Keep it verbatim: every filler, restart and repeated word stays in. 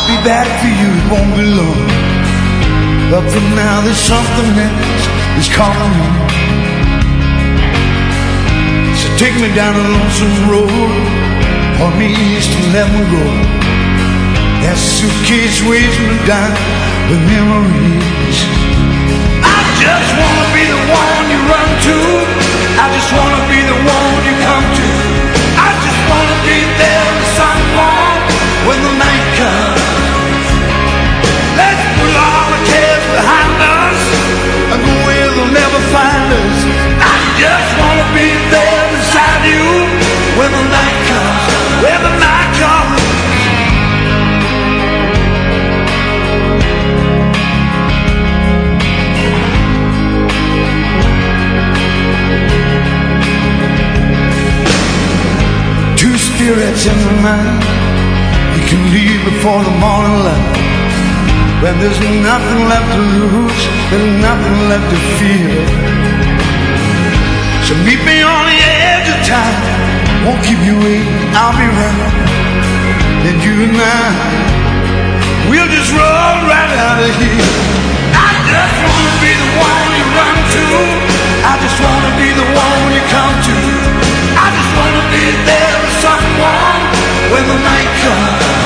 be back for you, it won't be long. But for now there's something else that's calling me. So take me down a lonesome road, point me east and let me go. That suitcase weighs me down with memories. I just wanna be the one you run to, I just wanna be the one you come to. I just wanna be there when the sun warm, when the night comes. Let's put all the cares behind us and go where they'll never find us. I just wanna be there beside you when the night comes, when the night comes. Two spirits in the night, you can leave before the morning light. When there's nothing left to lose, there's nothing left to fear. So meet me on the edge of time, won't keep you waiting, I'll be right. Then you and I, we'll just roll right out of here. I just wanna be the one you run to, I just wanna be the one you come to. I just wanna be there with someone when the night comes.